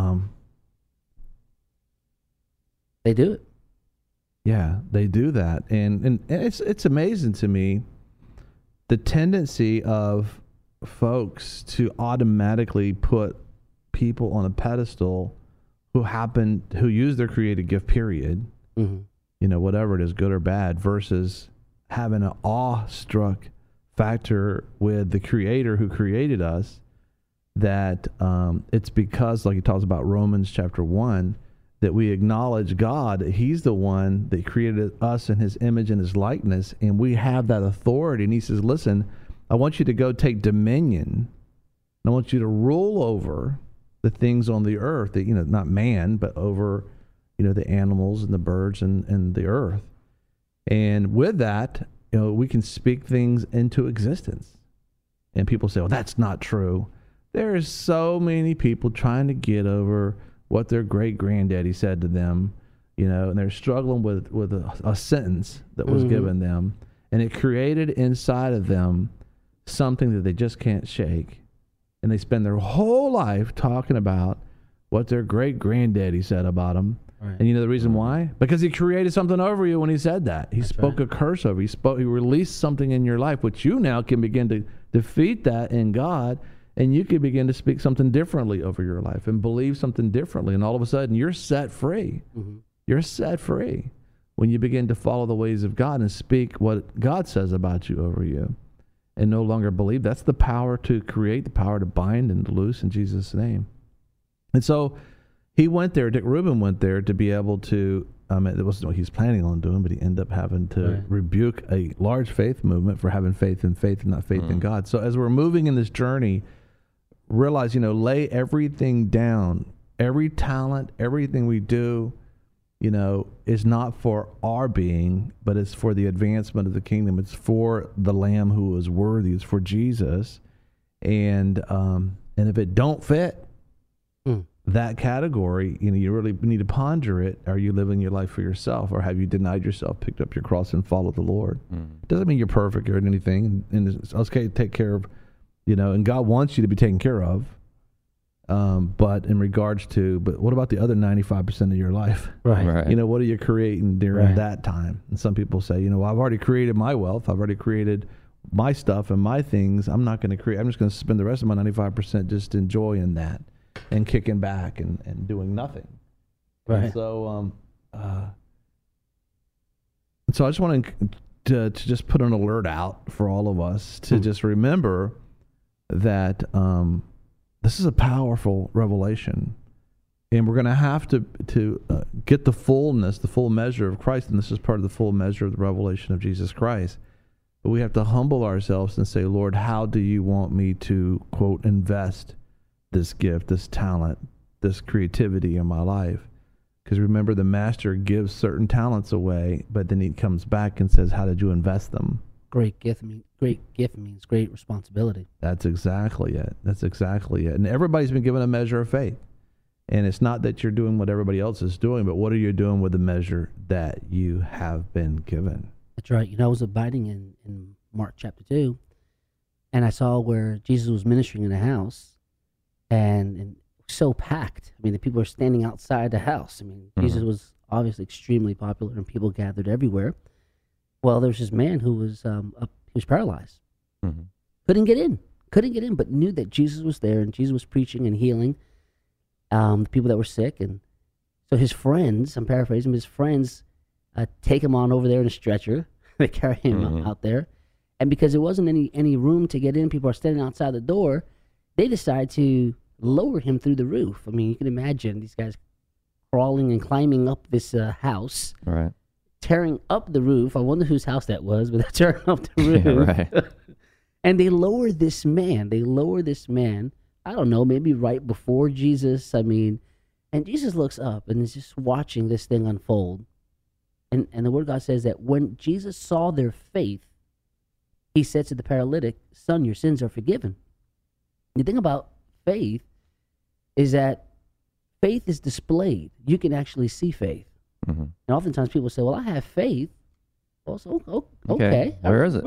they do it. Yeah, they do that, and it's amazing to me the tendency of folks to automatically put people on a pedestal who use their creative gift, period. Mm-hmm. Whatever it is, good or bad, versus having an awestruck factor with the Creator who created us, that it's because, like he talks about Romans chapter 1, that we acknowledge God, that He's the one that created us in His image and His likeness, and we have that authority. And He says, listen, I want you to go take dominion, and I want you to rule over the things on the earth, that, not man, but over the animals and the birds and the earth. And with that, we can speak things into existence. And people say, well, that's not true. There's so many people trying to get over what their great granddaddy said to them, and they're struggling with a sentence that was given them, and it created inside of them something that they just can't shake. And they spend their whole life talking about what their great-granddaddy said about them. Right. And you know the reason why? Because he created something over you when he said that. He spoke a curse over you. He released something in your life, which you now can begin to defeat that in God, and you can begin to speak something differently over your life and believe something differently. And all of a sudden, you're set free. Mm-hmm. You're set free when you begin to follow the ways of God and speak what God says about you over you and no longer believe. That's the power to create, the power to bind and to loose in Jesus' name. And so he went there, Dick Rubin went there to be able to, it wasn't what he was planning on doing, but he ended up having to rebuke a large faith movement for having faith and not faith in God. So as we're moving in this journey, realize, lay everything down. Every talent, everything we do, is not for our being, but it's for the advancement of the kingdom. It's for the Lamb who is worthy. It's for Jesus. And if it don't fit that category, you really need to ponder it. Are you living your life for yourself, or have you denied yourself, picked up your cross, and followed the Lord? It doesn't mean you're perfect or anything. And it's okay to take care of, and God wants you to be taken care of. But in regards to, what about the other 95% of your life? Right. What are you creating during that time? And some people say, well, I've already created my wealth. I've already created my stuff and my things. I'm not going to create. I'm just going to spend the rest of my 95% just enjoying that and kicking back and doing nothing. Right. And so, so I just want to just put an alert out for all of us to just remember that, this is a powerful revelation, and we're going to have to get the full measure of Christ, and this is part of the full measure of the revelation of Jesus Christ. But we have to humble ourselves and say, Lord, how do you want me to, quote, invest this gift, this talent, this creativity in my life? Because remember, the master gives certain talents away, but then he comes back and says, how did you invest them? Great gift means great responsibility. That's exactly it. And everybody's been given a measure of faith. And it's not that you're doing what everybody else is doing, but what are you doing with the measure that you have been given? That's right. I was abiding in Mark chapter 2, and I saw where Jesus was ministering in a house, and so packed. I mean, the people are standing outside the house. I mean, Jesus was obviously extremely popular, and people gathered everywhere. Well, there's this man who was he was paralyzed. Couldn't get in, but knew that Jesus was there, and Jesus was preaching and healing the people that were sick. And so his friends, I'm paraphrasing, his friends take him on over there in a stretcher. They carry him out there. And because there wasn't any room to get in, people are standing outside the door, they decide to lower him through the roof. I mean, you can imagine these guys crawling and climbing up this house. Right. Tearing up the roof. I wonder whose house that was, but they're tearing up the roof. Yeah, right. And they lower this man. I don't know, maybe right before Jesus. I mean, and Jesus looks up and is just watching this thing unfold. And the Word of God says that when Jesus saw their faith, he said to the paralytic, son, your sins are forgiven. The thing about faith is that faith is displayed. You can actually see faith. And oftentimes people say, well, I have faith. Well, so, okay. Where is it?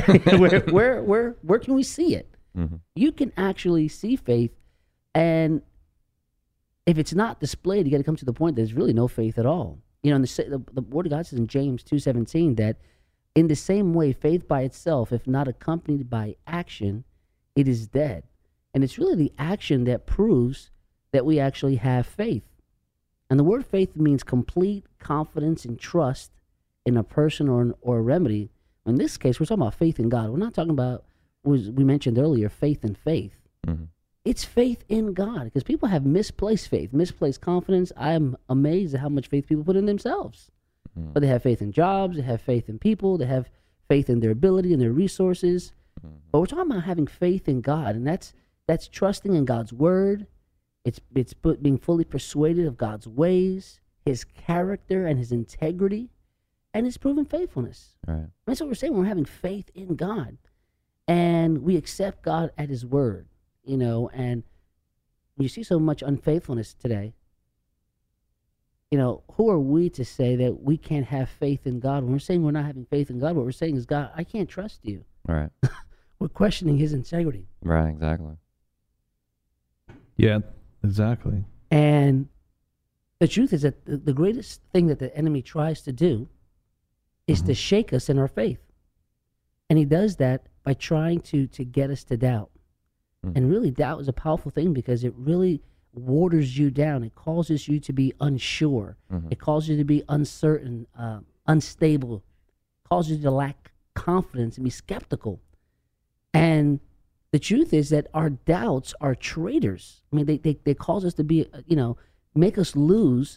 Where can we see it? You can actually see faith. And if it's not displayed, you got to come to the point that there's really no faith at all. And the Word of God says in James 2:17 that in the same way, faith by itself, if not accompanied by action, it is dead. And it's really the action that proves that we actually have faith. And the word faith means complete confidence and trust in a person or a remedy. In this case, we're talking about faith in God. We're not talking about, we mentioned earlier, faith in faith. It's faith in God, because people have misplaced faith, misplaced confidence. I am amazed at how much faith people put in themselves. But they have faith in jobs, they have faith in people, they have faith in their ability and their resources. But we're talking about having faith in God, and that's trusting in God's word. It's being fully persuaded of God's ways, his character and his integrity, and his proven faithfulness. Right. That's what we're saying. We're having faith in God, and we accept God at his word, and you see so much unfaithfulness today. who are we to say that we can't have faith in God? When we're saying we're not having faith in God, what we're saying is, God, I can't trust you. Right. We're questioning his integrity. Right, exactly. Yeah, exactly. And the truth is that the greatest thing that the enemy tries to do is to shake us in our faith. And he does that by trying to get us to doubt. And really, doubt is a powerful thing because it really waters you down. It causes you to be unsure. It causes you to be uncertain, unstable. It causes you to lack confidence and be skeptical. And the truth is that our doubts are traitors. I mean, they cause us to be, make us lose.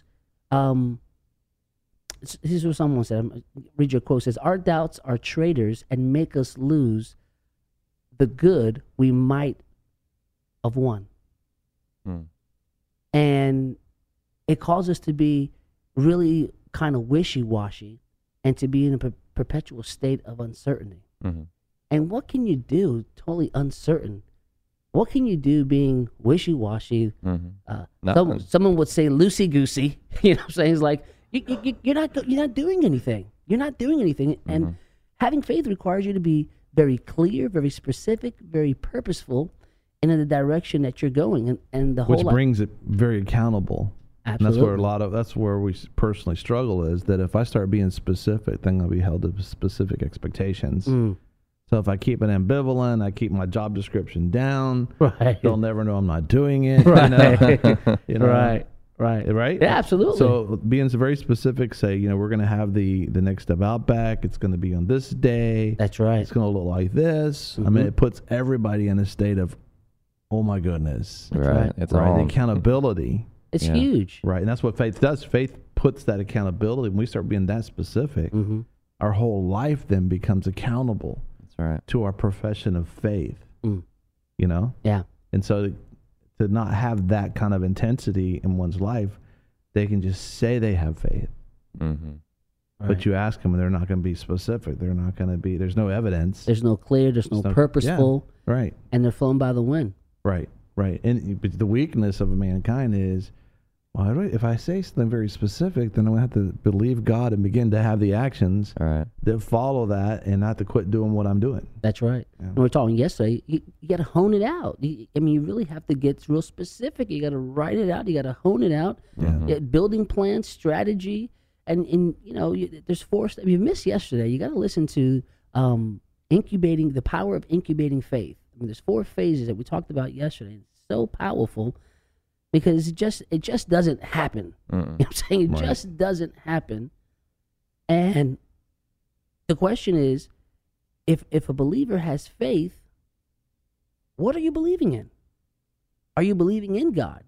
This is what someone said. I'm read your quote. It says, our doubts are traitors and make us lose the good we might have won. And it causes us to be really kind of wishy-washy and to be in a perpetual state of uncertainty. And what can you do totally uncertain? What can you do being wishy-washy? Someone would say loosey-goosey. You know what I'm saying? It's like, you're not doing anything. You're not doing anything. And having faith requires you to be very clear, very specific, very purposeful, and in the direction that you're going. And the whole which brings it very accountable. Absolutely. And that's where we personally struggle, is that if I start being specific, then I'll be held to specific expectations. So if I keep it ambivalent, I keep my job description down. Right. They'll never know I'm not doing it. Right. Right. Yeah, absolutely. So being very specific, say, we're going to have the next step Outback. It's going to be on this day. That's right. It's going to look like this. I mean, it puts everybody in a state of, oh my goodness. Right. It's right. The accountability. It's huge. Right. And that's what faith does. Faith puts that accountability. When we start being that specific, our whole life then becomes accountable. Right. To our profession of faith, Yeah. And so to not have that kind of intensity in one's life, they can just say they have faith. But you ask them and they're not going to be specific. They're not going to be, there's no evidence. There's no clear, there's no purposeful. Yeah, right. And they're flown by the wind. Right. And but the weakness of mankind is, well, if I say something very specific, then I have to believe God and begin to have the actions that follow that, and not to quit doing what I'm doing. That's right. Yeah. And we were talking yesterday, you got to hone it out. You really have to get real specific. You got to write it out. You got to hone it out. Building plans, strategy, and there's 4 steps. If you missed yesterday, you got to listen to incubating, the power of incubating faith. I mean, there's 4 phases that we talked about yesterday. It's so powerful. Because it just doesn't happen. You know what I'm saying? It just doesn't happen. And the question is, if a believer has faith, what are you believing in? Are you believing in God?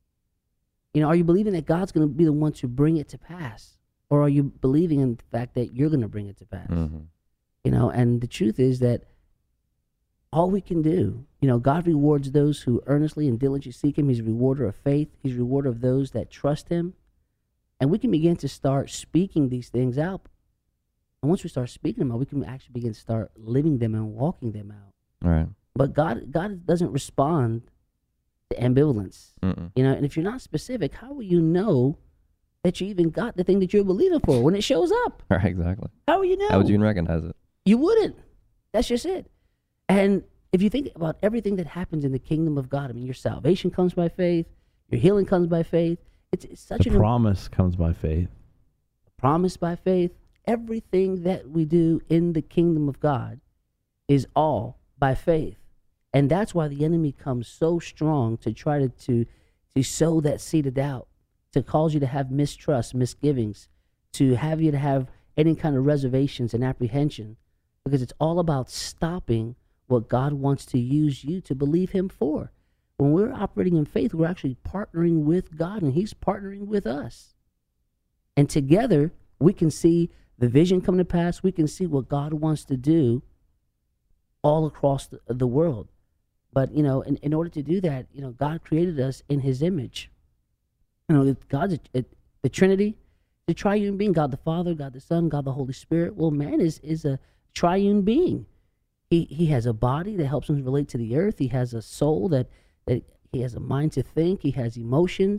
Are you believing that God's going to be the one to bring it to pass? Or are you believing in the fact that you're going to bring it to pass? And the truth is that all we can do, God rewards those who earnestly and diligently seek him. He's a rewarder of faith. He's a rewarder of those that trust him. And we can begin to start speaking these things out. And once we start speaking them out, we can actually begin to start living them and walking them out. Right. But God doesn't respond to ambivalence. And if you're not specific, how will you know that you even got the thing that you're believing for when it shows up? Right, exactly. How will you know? How would you even recognize it? You wouldn't. That's just it. And if you think about everything that happens in the kingdom of God, I mean, your salvation comes by faith, your healing comes by faith. It's such a promise comes by faith. Promise by faith. Everything that we do in the kingdom of God is all by faith. And that's why the enemy comes so strong to try to sow that seed of doubt, to cause you to have mistrust, misgivings, to have you to have any kind of reservations and apprehension, because it's all about stopping what God wants to use you to believe him for. When we're operating in faith, we're actually partnering with God, and he's partnering with us. And together, we can see the vision come to pass. We can see what God wants to do all across the world. But, in order to do that, God created us in his image. God's the Trinity, the triune being, God the Father, God the Son, God the Holy Spirit. Well, man is a triune being. He has a body that helps him relate to the earth. He has a soul that he has a mind to think. He has emotions.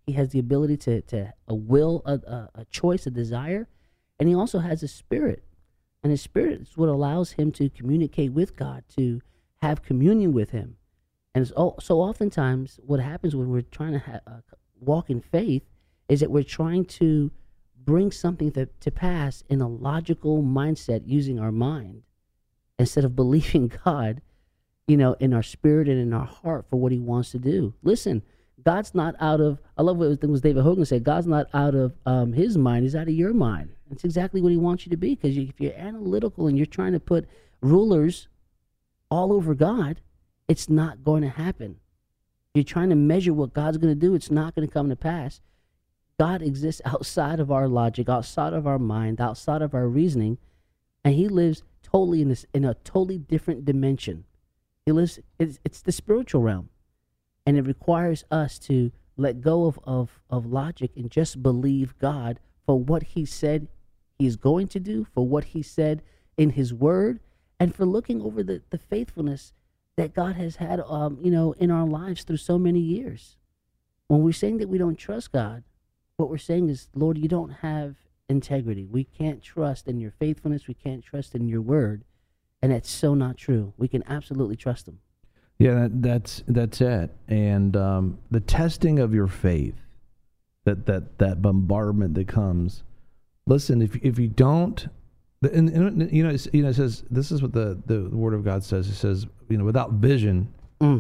He has the ability to a will, a choice, a desire, and he also has a spirit. And his spirit is what allows him to communicate with God, to have communion with him. And so oftentimes what happens when we're trying to walk in faith is that we're trying to bring something to pass in a logical mindset using our mind instead of believing God, in our spirit and in our heart for what he wants to do. Listen, God's not out of, I love what David Hogan said, God's not out of his mind, he's out of your mind. That's exactly what he wants you to be, because if you're analytical and you're trying to put rulers all over God, it's not going to happen. You're trying to measure what God's going to do, it's not going to come to pass. God exists outside of our logic, outside of our mind, outside of our reasoning, and he lives totally in a totally different dimension. He lives, it's the spiritual realm. And it requires us to let go of logic and just believe God for what he said he's going to do, for what he said in his word, and for looking over the faithfulness that God has had, in our lives through so many years. When we're saying that we don't trust God, what we're saying is, Lord, you don't have integrity. We can't trust in your faithfulness. We can't trust in your word. And that's so not true. We can absolutely trust him. Yeah, that's it. And the testing of your faith, that bombardment that comes. Listen, if you don't, and it says, this is what the Word of God says. It says, without vision,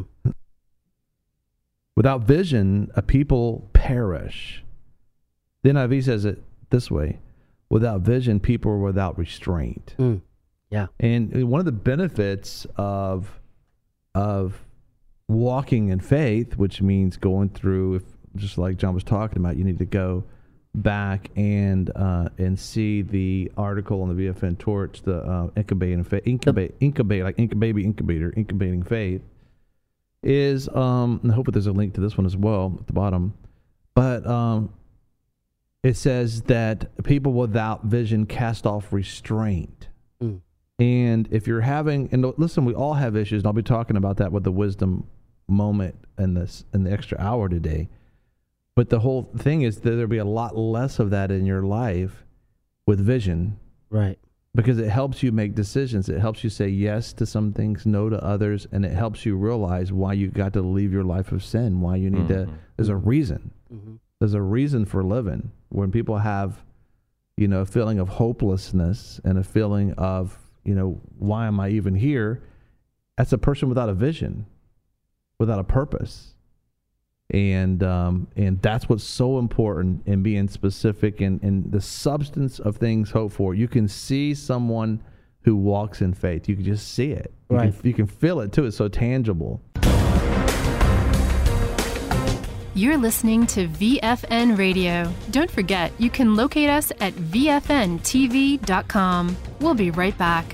without vision, a people perish. The NIV says it this way: without vision, people are without restraint. Yeah. And one of the benefits of walking in faith, which means going through, just like John was talking about, you need to go back and see the article on the VFN Torch, the incubating faith, is and hopefully there's a link to this one as well at the bottom, but it says that people without vision cast off restraint. And if you're having, and listen, we all have issues, and I'll be talking about that with the wisdom moment in the extra hour today. But the whole thing is that there'll be a lot less of that in your life with vision. Right. Because it helps you make decisions. It helps you say yes to some things, no to others, and it helps you realize why you got to leave your life of sin, why you need to, there's a reason. There's a reason for living. When people have, a feeling of hopelessness and a feeling of, why am I even here? That's a person without a vision, without a purpose. And that's what's so important in being specific and the substance of things hoped for. You can see someone who walks in faith. You can just see it. You can feel it too. It's so tangible. You're listening to VFN Radio. Don't forget, you can locate us at VFNTV.com. We'll be right back.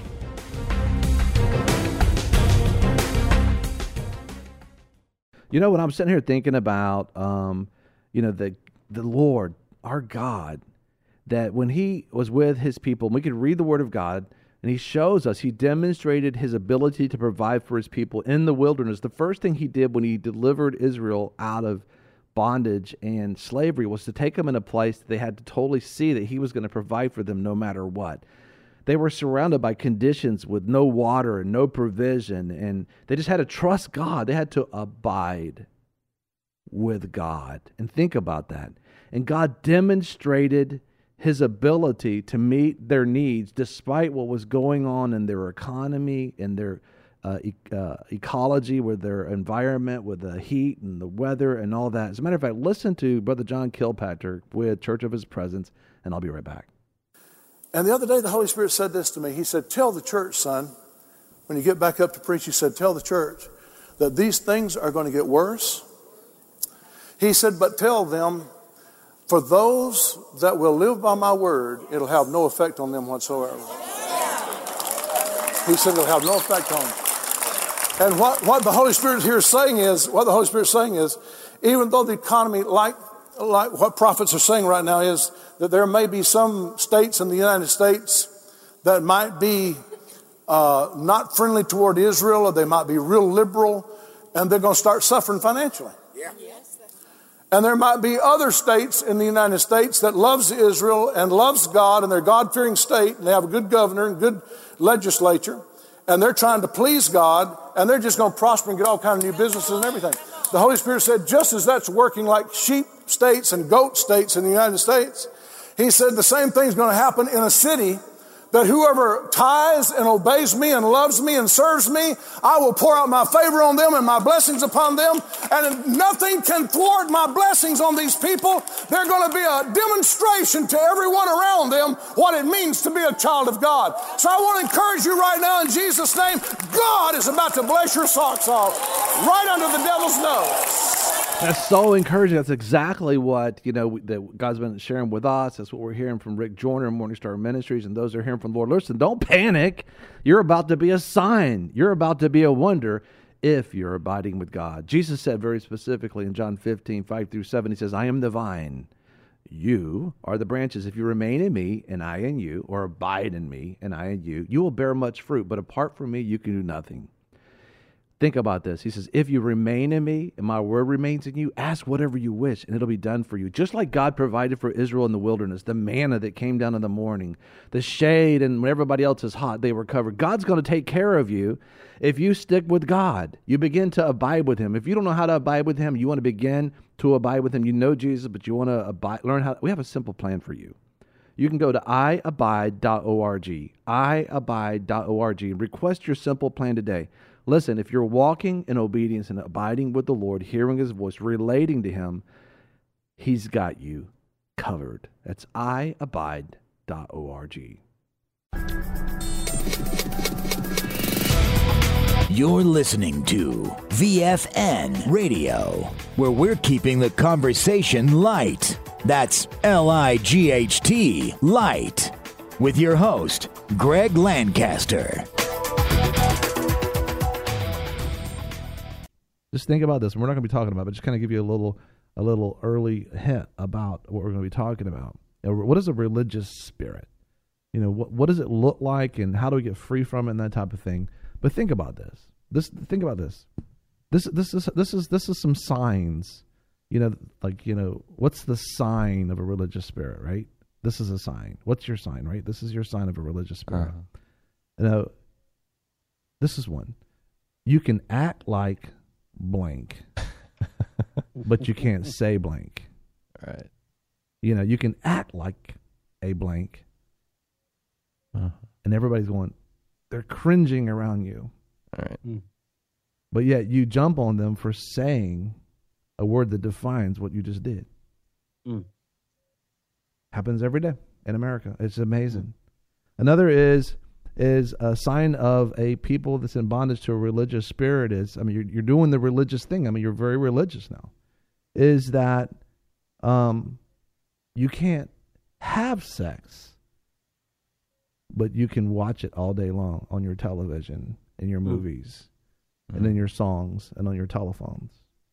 When I'm sitting here thinking about, the Lord, our God, that when he was with his people, we could read the Word of God, and he shows us, he demonstrated his ability to provide for his people in the wilderness. The first thing he did when he delivered Israel out of bondage and slavery was to take them in a place that they had to totally see that he was going to provide for them no matter what. They were surrounded by conditions with no water and no provision, and they just had to trust God. They had to abide with God. And think about that. And God demonstrated his ability to meet their needs despite what was going on in their economy, in their ecology, with their environment, with the heat and the weather and all that. As a matter of fact, listen to Brother John Kilpatrick with Church of His Presence, and I'll be right back. And the other day, the Holy Spirit said this to me. He said, tell the church, son, when you get back up to preach, he said, tell the church that these things are going to get worse. He said, but tell them, for those that will live by my word, it'll have no effect on them whatsoever. He said it'll have no effect on them. And what the Holy Spirit here is saying is, even though the economy, like what prophets are saying right now, is that there may be some states in the United States that might be not friendly toward Israel, or they might be real liberal, and they're going to start suffering financially. Yeah. And there might be other states in the United States that loves Israel and loves God, and they're God-fearing state, and they have a good governor and good legislature, and they're trying to please God, and they're just going to prosper and get all kinds of new businesses and everything. The Holy Spirit said, just as that's working like sheep states and goat states in the United States, He said the same thing's going to happen in a city, that whoever tithes and obeys me and loves me and serves me, I will pour out my favor on them and my blessings upon them. And nothing can thwart my blessings on these people. They're going to be a demonstration to everyone around them what it means to be a child of God. So I want to encourage you right now in Jesus' name, God is about to bless your socks off right under the devil's nose. That's so encouraging. That's exactly what, that God's been sharing with us. That's what we're hearing from Rick Joyner and Morning Star Ministries, and those are hearing from the Lord. Listen, don't panic. You're about to be a sign. You're about to be a wonder if you're abiding with God. Jesus said very specifically in John 15:5-7, He says, I am the vine. You are the branches. If you remain in me and I in you, or abide in me and I in you, you will bear much fruit. But apart from me, you can do nothing. Think about this. He says, if you remain in me and my word remains in you, ask whatever you wish and it'll be done for you. Just like God provided for Israel in the wilderness, the manna that came down in the morning, the shade, and when everybody else is hot, they were covered. God's going to take care of you if you stick with God. You begin to abide with Him. If you don't know how to abide with Him, you want to begin to abide with Him. You know Jesus, but you want to learn how. We have a simple plan for you. You can go to iabide.org, iabide.org, and request your simple plan today. Listen, if you're walking in obedience and abiding with the Lord, hearing His voice, relating to Him, He's got you covered. That's iabide.org. You're listening to VFN Radio, where we're keeping the conversation light. That's L-I-G-H-T, light. With your host, Greg Lancaster. Just think about this. We're not going to be talking about it, but just kind of give you a little early hint about what we're going to be talking about. What is a religious spirit? What does it look like, and how do we get free from it, and that type of thing. But think about this. Think about this. This is some signs. What's the sign of a religious spirit, right? This is a sign. What's your sign, right? This is your sign of a religious spirit. Now, this is one. You can act like blank, but you can't say blank. All right. You can act like a blank, and everybody's going, they're cringing around you. All right. But yet you jump on them for saying a word that defines what you just did. Happens every day in America. It's amazing. Another is a sign of a people that's in bondage to a religious spirit is, you're doing the religious thing. You're very religious now. Is that you can't have sex, but you can watch it all day long on your television, in your movies, and in your songs, and on your telephones.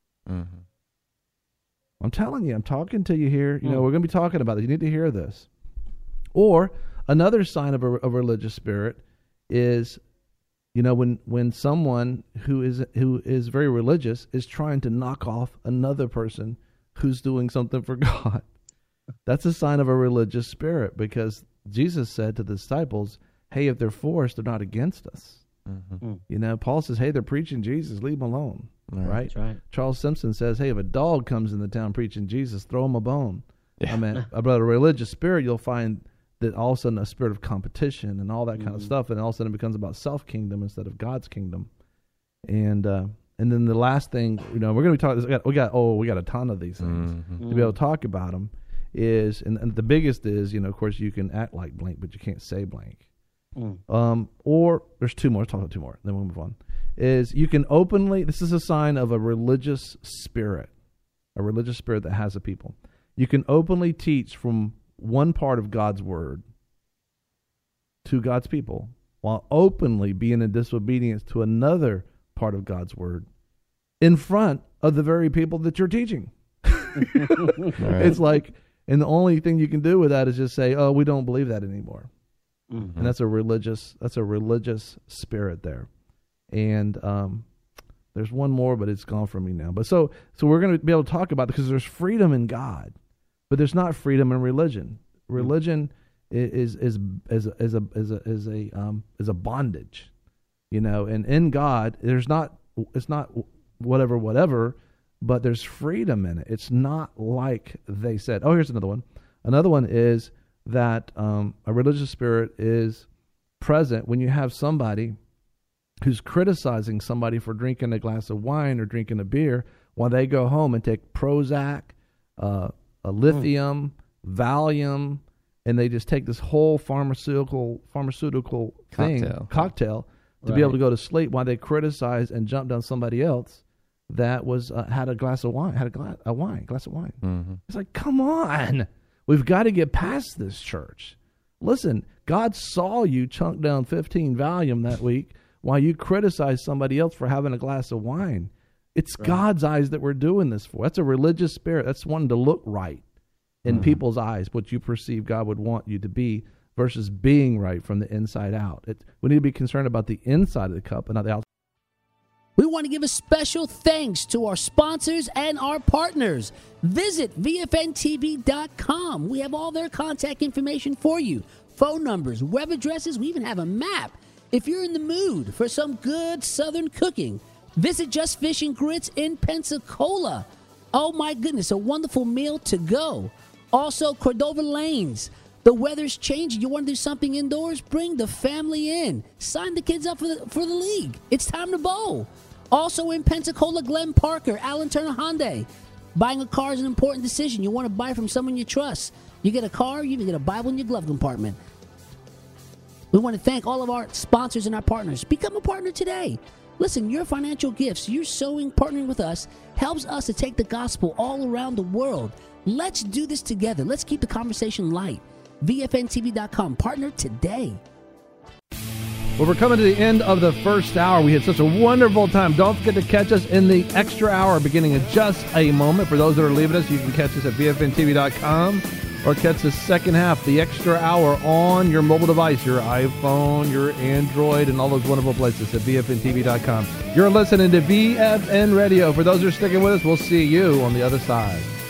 I'm telling you, I'm talking to you here. We're going to be talking about it. You need to hear this. Or another sign of a religious spirit is, when someone who is very religious is trying to knock off another person who's doing something for God. That's a sign of a religious spirit, because Jesus said to the disciples, hey, if they're for us, they're not against us. Paul says, hey, they're preaching Jesus, leave them alone. Right? That's right. Charles Simpson says, hey, if a dog comes in the town preaching Jesus, throw him a bone. Yeah. About a religious spirit, you'll find that all of a sudden a spirit of competition and all that kind of stuff, and all of a sudden it becomes about self-kingdom instead of God's kingdom. And then the last thing, we're going to be talking, we got a ton of these things to be able to talk about them, is, and the biggest is, of course, you can act like blank, but you can't say blank. Or there's two more. Let's talk about two more, then we'll move on. Is you can openly, this is a sign of a religious spirit that has a people. You can openly teach from one part of God's word to God's people, while openly being in disobedience to another part of God's word in front of the very people that you're teaching. Right. It's like, and the only thing you can do with that is just say, oh, we don't believe that anymore. And that's a religious spirit there. And There's one more, but it's gone from me now. But so we're going to be able to talk about it because there's freedom in God, but there's not freedom in religion. Religion is a bondage, you know. And in God, it's not whatever, but there's freedom in it. It's not like they said. Oh, here's another one. Another one is that a religious spirit is present when you have somebody who's criticizing somebody for drinking a glass of wine or drinking a beer while they go home and take Prozac, a lithium, Valium, and they just take this whole pharmaceutical cocktail to be able to go to sleep while they criticize and jump down somebody else that was had a glass of wine, glass of wine. Mm-hmm. It's like, come on, we've got to get past this, church. Listen, God saw you chunk down 15 Valium that week while you criticize somebody else for having a glass of wine. It's God's eyes that we're doing this for. That's a religious spirit. That's wanting to look right in people's eyes, what you perceive God would want you to be versus being right from the inside out. We need to be concerned about the inside of the cup and not the outside. We want to give a special thanks to our sponsors and our partners. Visit VFNTV.com. We have all their contact information for you. Phone numbers, web addresses. We even have a map. If you're in the mood for some good Southern cooking, visit Just Fish and Grits in Pensacola. Oh, my goodness, a wonderful meal to go. Also, Cordova Lanes. The weather's changing. You want to do something indoors? Bring the family in. Sign the kids up for the league. It's time to bowl. Also in Pensacola, Glenn Parker, Alan Turner Hyundai. Buying a car is an important decision. You want to buy from someone you trust. You get a car, you even get a Bible in your glove compartment. We want to thank all of our sponsors and our partners. Become a partner today. Listen, your financial gifts, your sowing, partnering with us, helps us to take the gospel all around the world. Let's do this together. Let's keep the conversation light. VFNTV.com. Partner today. Well, we're coming to the end of the first hour. We had such a wonderful time. Don't forget to catch us in the extra hour beginning in just a moment. For those that are leaving us, you can catch us at VFNTV.com or catch the second half, the extra hour, on your mobile device, your iPhone, your Android, and all those wonderful places at VFNTV.com. You're listening to VFN Radio. For those who are sticking with us, we'll see you on the other side.